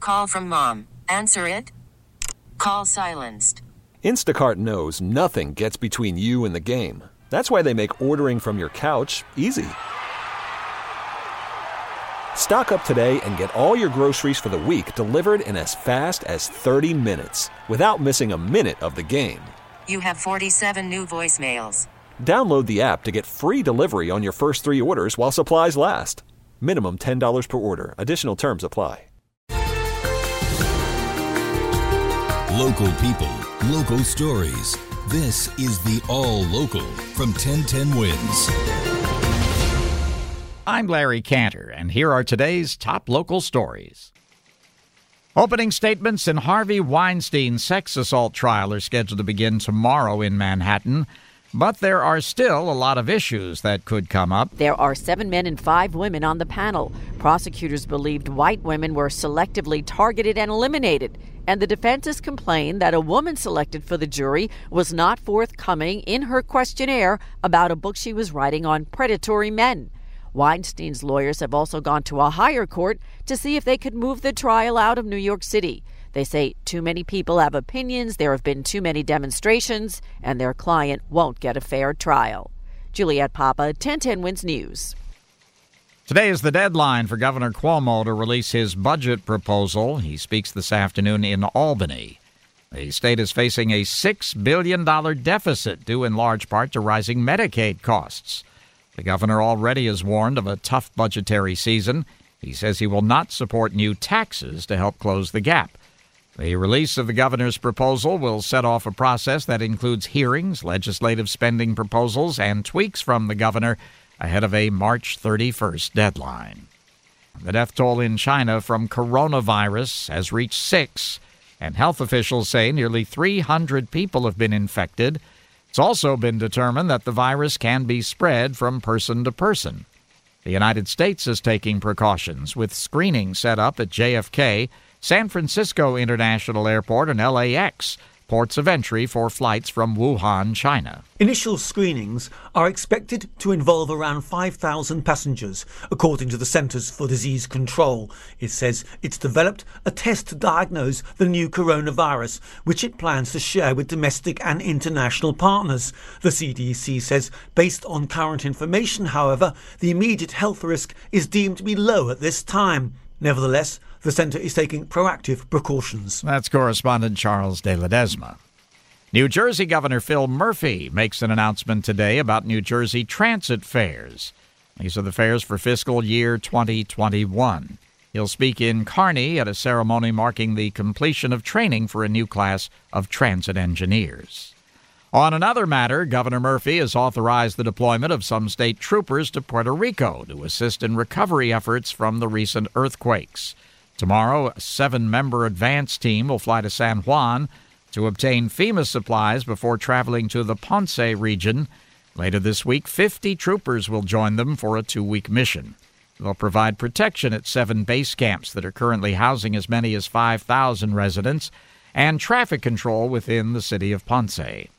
Call from mom. Answer it. Call silenced. Instacart knows nothing gets between you and the game. That's why they make ordering from your couch easy. Stock up today and get all your groceries for the week delivered in as fast as 30 minutes without missing a minute of the game. You have 47 new voicemails. Download the app to get free delivery on your first 3 orders while supplies last. Minimum $10 per order. Additional terms apply. Local people, local stories. This is the All Local from 1010 Wins. I'm Larry Cantor, and here are today's top local stories. Opening statements in Harvey Weinstein's sex assault trial are scheduled to begin tomorrow in Manhattan, but there are still a lot of issues that could come up. There are 7 men and 5 women on the panel. Prosecutors believed white women were selectively targeted and eliminated, and the defense has complained that a woman selected for the jury was not forthcoming in her questionnaire about a book she was writing on predatory men. Weinstein's lawyers have also gone to a higher court to see if they could move the trial out of New York City. They say too many people have opinions, there have been too many demonstrations, and their client won't get a fair trial. Juliette Papa, 1010 Wins News. Today is the deadline for Governor Cuomo to release his budget proposal. He speaks this afternoon in Albany. The state is facing a $6 billion deficit due in large part to rising Medicaid costs. The governor already has warned of a tough budgetary season. He says he will not support new taxes to help close the gap. The release of the governor's proposal will set off a process that includes hearings, legislative spending proposals, and tweaks from the governor ahead of a March 31st deadline. The death toll in China from coronavirus has reached 6, and health officials say nearly 300 people have been infected. It's also been determined that the virus can be spread from person to person. The United States is taking precautions with screening set up at JFK, San Francisco International Airport, and LAX, ports of entry for flights from Wuhan, China. Initial screenings are expected to involve around 5,000 passengers, according to the Centers for Disease Control. It says it's developed a test to diagnose the new coronavirus, which it plans to share with domestic and international partners. The CDC says, based on current information, however, the immediate health risk is deemed to be low at this time. Nevertheless, the centre is taking proactive precautions. That's correspondent Charles De Ledesma. New Jersey Governor Phil Murphy makes an announcement today about New Jersey transit fares. These are the fares for fiscal year 2021. He'll speak in Kearney at a ceremony marking the completion of training for a new class of transit engineers. On another matter, Governor Murphy has authorized the deployment of some state troopers to Puerto Rico to assist in recovery efforts from the recent earthquakes. Tomorrow, a 7-member advance team will fly to San Juan to obtain FEMA supplies before traveling to the Ponce region. Later this week, 50 troopers will join them for a 2-week mission. They'll provide protection at 7 base camps that are currently housing as many as 5,000 residents and traffic control within the city of Ponce.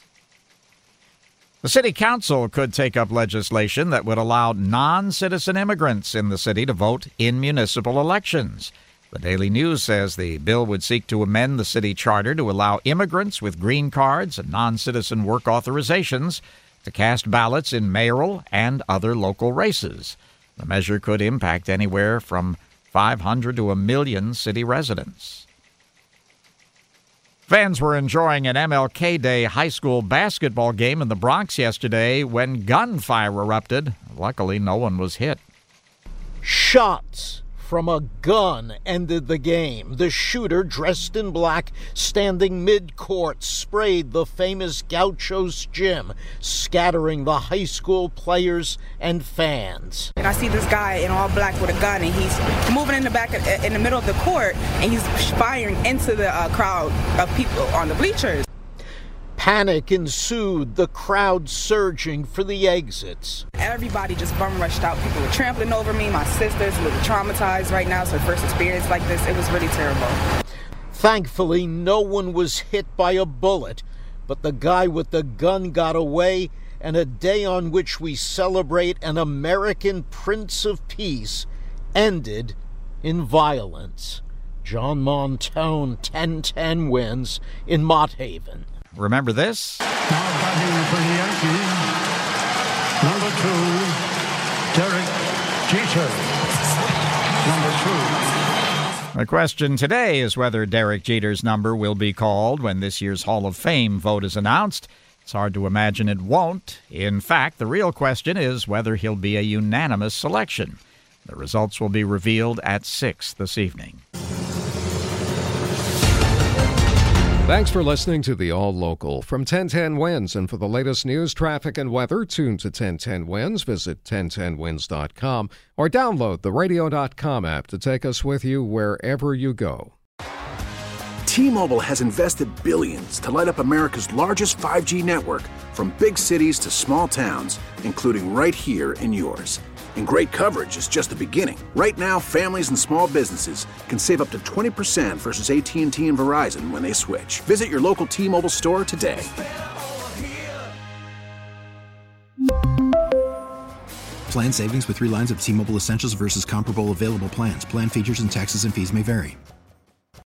The city council could take up legislation that would allow non-citizen immigrants in the city to vote in municipal elections. The Daily News says the bill would seek to amend the city charter to allow immigrants with green cards and non-citizen work authorizations to cast ballots in mayoral and other local races. The measure could impact anywhere from 500 to 1 million city residents. Fans were enjoying an MLK Day high school basketball game in the Bronx yesterday when gunfire erupted. Luckily, no one was hit. Shots from a gun ended the game. The shooter, dressed in black, standing mid-court, sprayed the famous Gaucho's gym, scattering the high school players and fans. And I see this guy in all black with a gun, and he's moving in the back, in the middle of the court, and he's firing into the crowd of people on the bleachers. Panic ensued, the crowd surging for the exits. Everybody just bum rushed out. People were trampling over me. My sister's a little traumatized right now. It's her first experience like this. It was really terrible. Thankfully, no one was hit by a bullet, but the guy with the gun got away, and a day on which we celebrate an American Prince of Peace ended in violence. John Montone, 10-10 wins in Mott Haven. Remember this? Now batting for the Yankees, number 2, Derek Jeter. Number 2. The question today is whether Derek Jeter's number will be called when this year's Hall of Fame vote is announced. It's hard to imagine it won't. In fact, the real question is whether he'll be a unanimous selection. The results will be revealed at 6 this evening. Thanks for listening to the All Local from 1010 Wins. And for the latest news, traffic, and weather, tune to 1010 Wins. Visit 1010wins.com or download the radio.com app to take us with you wherever you go. T-Mobile has invested billions to light up America's largest 5G network, from big cities to small towns, including right here in yours. And great coverage is just the beginning. Right now, families and small businesses can save up to 20% versus AT&T and Verizon when they switch. Visit your local T-Mobile store today. Plan savings with 3 lines of T-Mobile Essentials versus comparable available plans. Plan features and taxes and fees may vary.